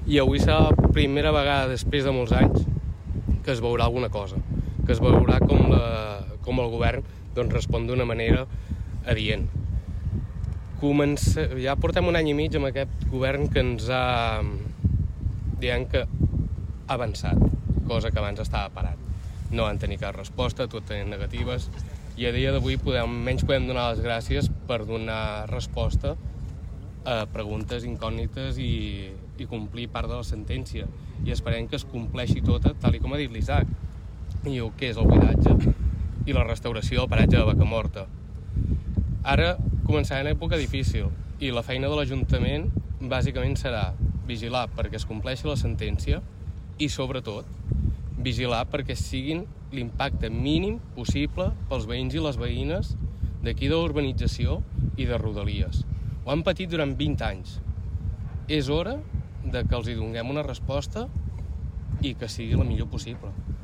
I avui serà la primera vegada després de molts anys que es veurà alguna cosa, que es veurà com el govern respon d'una manera adient. Ja portem un any i mig amb aquest govern que ens ha, diguem que, avançat, cosa que abans estava parat. No van tenir cap resposta, tot tenien negatives, i a dia d'avui menys podem donar les gràcies per donar resposta a preguntes incògnites i complir part de la sentència. I esperem que es compleixi tota, tal com ha dit l'Isaac, i el que és el buidatge i la restauració del paratge de Vacamorta. Ara començarà una època difícil i la feina de l'Ajuntament bàsicament serà vigilar perquè es compleixi la sentència i, sobretot, vigilar perquè siguin l'impacte mínim possible pels veïns i les veïnes d'aquí de l'urbanització i de Rodalies. Ho han patit durant 20 anys. És hora que els hi donem una resposta i que sigui la millor possible.